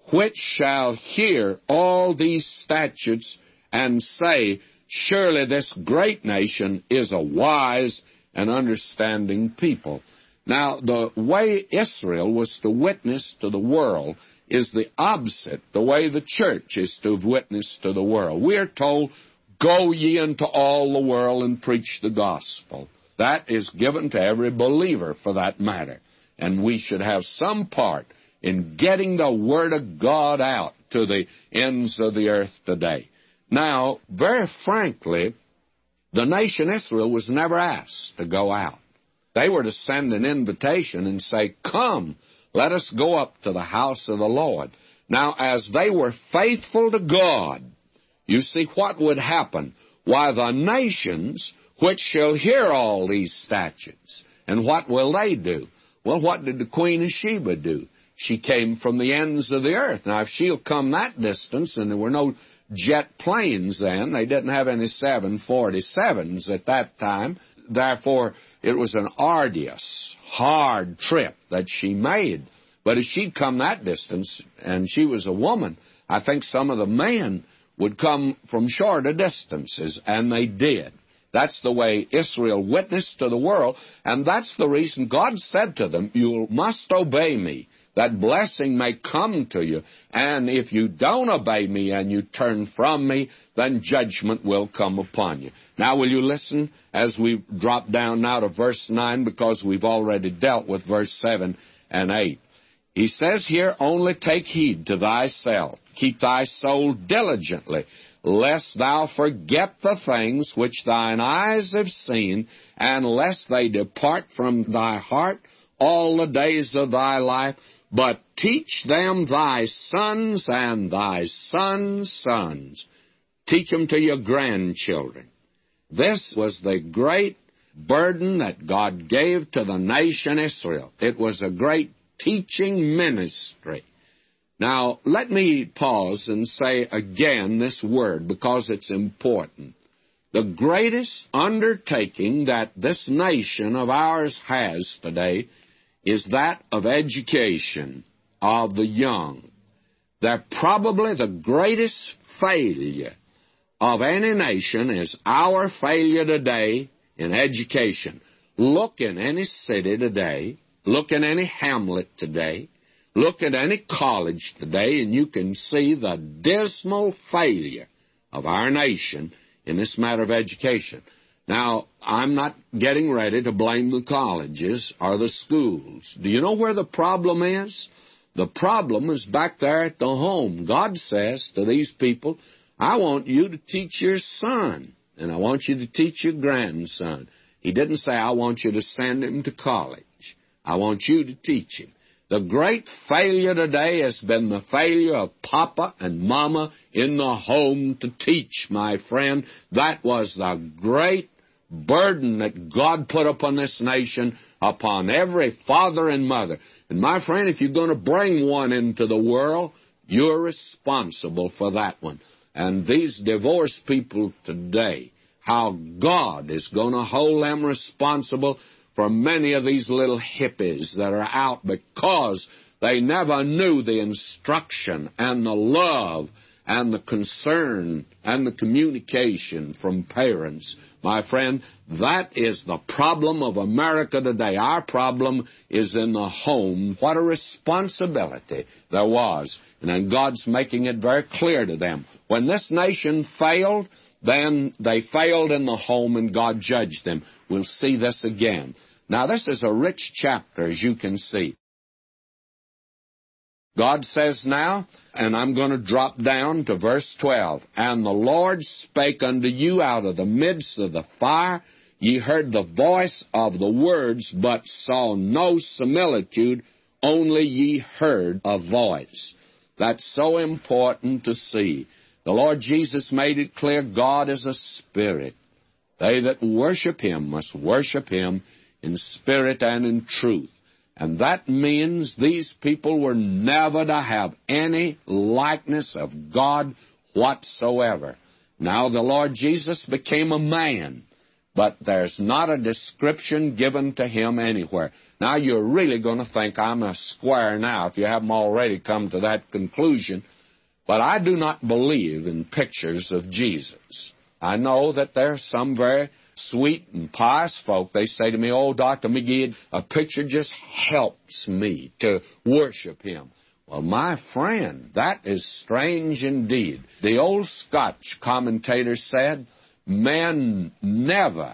which shall hear all these statutes and say, surely this great nation is a wise and understanding people. Now, the way Israel was to witness to the world is the opposite, the way the church is to witness to the world. We are told, go ye into all the world and preach the gospel. That is given to every believer, for that matter. And we should have some part in getting the Word of God out to the ends of the earth today. Now, very frankly, the nation Israel was never asked to go out. They were to send an invitation and say, come, let us go up to the house of the Lord. Now, as they were faithful to God, you see what would happen. Why, the nations which shall hear all these statutes. And what will they do? Well, what did the Queen of Sheba do? She came from the ends of the earth. Now, if she'll come that distance, and there were no jet planes then, they didn't have any seven forty-sevens at that time, therefore it was an arduous, hard trip that she made. But if she'd come that distance, and she was a woman, I think some of the men would come from shorter distances, and they did. That's the way Israel witnessed to the world, and that's the reason God said to them, you must obey me, that blessing may come to you, and if you don't obey me and you turn from me, then judgment will come upon you. Now, will you listen as we drop down now to verse nine, because we've already dealt with verse seven and eight. He says here, only take heed to thyself, keep thy soul diligently, lest thou forget the things which thine eyes have seen, and lest they depart from thy heart all the days of thy life, but teach them thy sons and thy sons' sons. Teach them to your grandchildren. This was the great burden that God gave to the nation Israel. It was a great teaching ministry. Now, let me pause and say again this word, because it's important. The greatest undertaking that this nation of ours has today is that of education of the young. They're probably the greatest failure of any nation is our failure today in education. Look in any city today, look in any hamlet today, look at any college today, and you can see the dismal failure of our nation in this matter of education. Now, I'm not getting ready to blame the colleges or the schools. Do you know where the problem is? The problem is back there at the home. God says to these people, I want you to teach your son, and I want you to teach your grandson. He didn't say, I want you to send him to college. I want you to teach him. The great failure today has been the failure of Papa and Mama in the home to teach, my friend. That was the great burden that God put upon this nation, upon every father and mother. And my friend, if you're going to bring one into the world, you're responsible for that one. And these divorced people today, how God is going to hold them responsible for many of these little hippies that are out because they never knew the instruction and the love and the concern and the communication from parents. My friend, that is the problem of America today. Our problem is in the home. What a responsibility there was. And then God's making it very clear to them. When this nation failed, then they failed in the home and God judged them. We'll see this again. Now, this is a rich chapter, as you can see. God says now, and I'm going to drop down to verse twelve, and the Lord spake unto you out of the midst of the fire. Ye heard the voice of the words, but saw no similitude, only ye heard a voice. That's so important to see. The Lord Jesus made it clear God is a spirit. They that worship Him must worship Him in spirit and in truth. And that means these people were never to have any likeness of God whatsoever. Now the Lord Jesus became a man, but there's not a description given to him anywhere. Now, you're really going to think I'm a square now if you haven't already come to that conclusion, but I do not believe in pictures of Jesus. I know that there are some very sweet and pious folk. They say to me, "Oh, Doctor McGee, a picture just helps me to worship him." Well, my friend, that is strange indeed. The old Scotch commentator said, men never,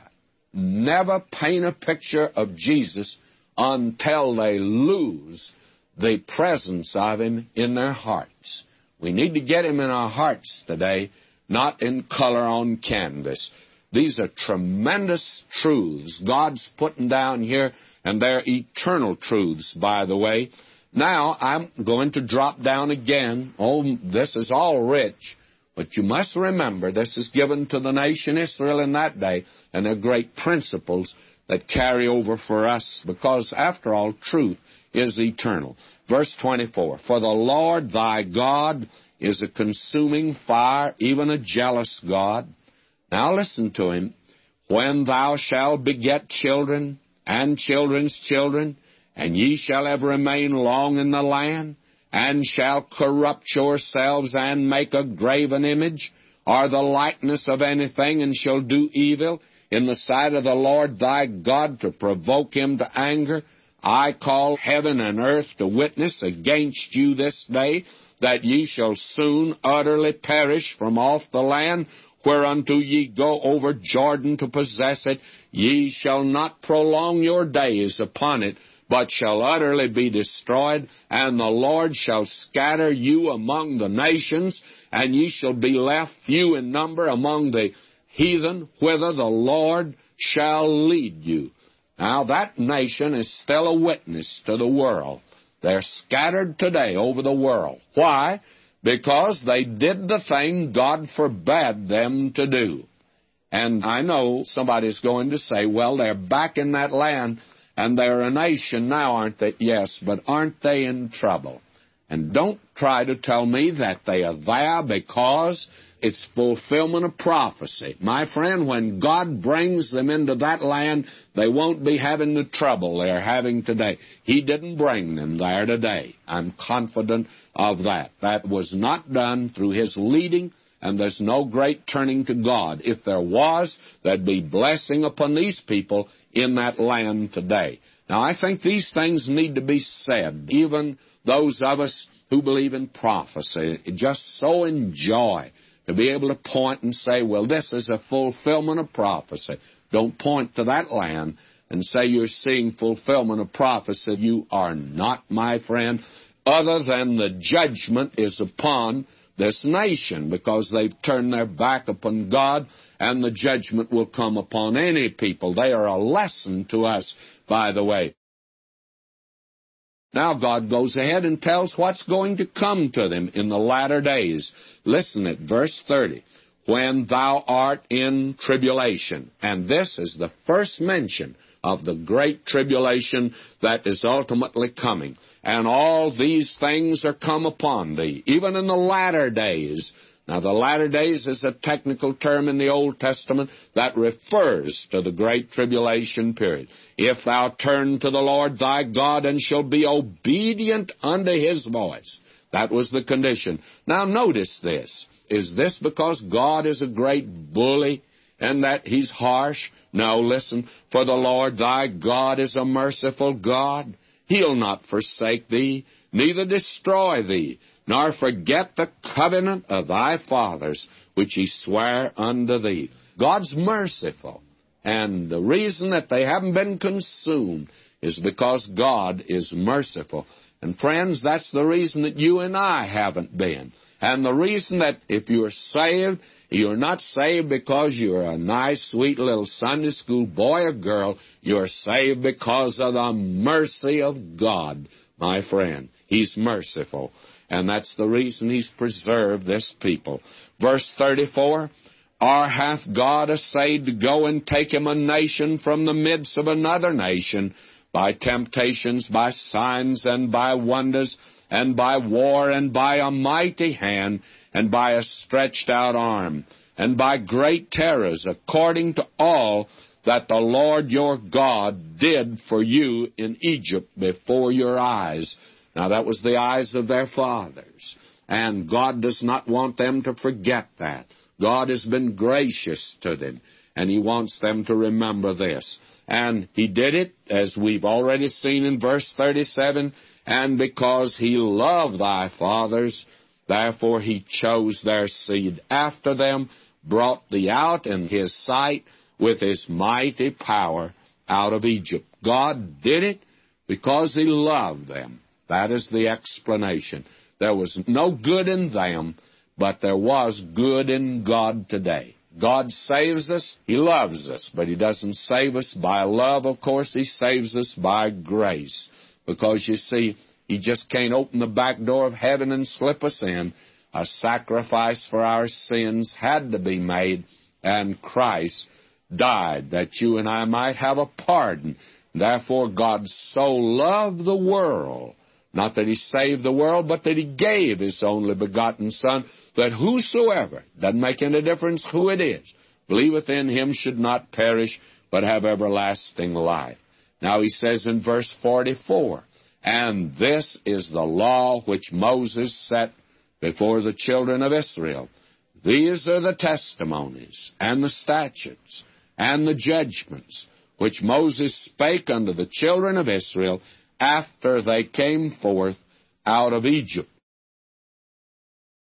never paint a picture of Jesus until they lose the presence of him in their hearts. We need to get him in our hearts today, not in color on canvas. These are tremendous truths God's putting down here, and they're eternal truths, by the way. Now, I'm going to drop down again. Oh, this is all rich, but you must remember this is given to the nation Israel in that day, and they're great principles that carry over for us, because, after all, truth is eternal. Verse twenty-four, "For the Lord thy God is a consuming fire, even a jealous God." Now listen to him. "When thou shalt beget children, and children's children, and ye shall have remained long in the land, and shall corrupt yourselves, and make a graven image, or the likeness of anything, and shall do evil in the sight of the Lord thy God, to provoke him to anger, I call heaven and earth to witness against you this day, that ye shall soon utterly perish from off the land, whereunto ye go over Jordan to possess it. Ye shall not prolong your days upon it, but shall utterly be destroyed, and the Lord shall scatter you among the nations, and ye shall be left few in number among the heathen, whither the Lord shall lead you." Now, that nation is still a witness to the world. They're scattered today over the world. Why? Because they did the thing God forbade them to do. And I know somebody's going to say, "Well, they're back in that land, and they're a nation now, aren't they?" Yes, but aren't they in trouble? And don't try to tell me that they are there because it's fulfillment of prophecy. My friend, when God brings them into that land, they won't be having the trouble they're having today. He didn't bring them there today. I'm confident of that. That was not done through his leading, and there's no great turning to God. If there was, there'd be blessing upon these people in that land today. Now, I think these things need to be said. Even those of us who believe in prophecy just so enjoy to be able to point and say, "Well, this is a fulfillment of prophecy." Don't point to that land and say you're seeing fulfillment of prophecy. You are not, my friend, other than the judgment is upon this nation, because they've turned their back upon God, and the judgment will come upon any people. They are a lesson to us, by the way. Now God goes ahead and tells what's going to come to them in the latter days. Listen at verse thirty. "When thou art in tribulation." And this is the first mention of the great tribulation that is ultimately coming. "And all these things are come upon thee, even in the latter days." Now, the latter days is a technical term in the Old Testament that refers to the great tribulation period. "If thou turn to the Lord thy God, and shall be obedient unto his voice." That was the condition. Now, notice this. Is this because God is a great bully and that he's harsh? No, listen. "For the Lord thy God is a merciful God. He'll not forsake thee, neither destroy thee, nor forget the covenant of thy fathers, which he sware unto thee." God's merciful, and the reason that they haven't been consumed is because God is merciful. And friends, that's the reason that you and I haven't been. And the reason that if you're saved, you're not saved because you're a nice, sweet little Sunday school boy or girl. You're saved because of the mercy of God, my friend. He's merciful. And that's the reason he's preserved this people. Verse thirty-four, "Or hath God essayed to go and take him a nation from the midst of another nation, by temptations, by signs, and by wonders, and by war, and by a mighty hand, and by a stretched out arm, and by great terrors, according to all that the Lord your God did for you in Egypt before your eyes. Now, that was the eyes of their fathers. And God does not want them to forget that. God has been gracious to them, and He wants them to remember this. And He did it, as we've already seen in verse thirty-seven, and because He loved thy fathers, therefore He chose their seed after them, brought thee out in His sight with His mighty power out of Egypt. God did it because He loved them. That is the explanation. There was no good in them, but there was good in God today. God saves us. He loves us, but He doesn't save us by love, of course. He saves us by grace. Because, you see, He just can't open the back door of heaven and slip us in. A sacrifice for our sins had to be made, and Christ died that you and I might have a pardon. Therefore, God so loved the world, not that He saved the world, but that He gave His only begotten Son, that whosoever, doesn't make any difference who it is, believeth in Him should not perish, but have everlasting life. Now He says in verse forty-four, and this is the law which Moses set before the children of Israel. These are the testimonies, and the statutes, and the judgments, which Moses spake unto the children of Israel, after they came forth out of Egypt.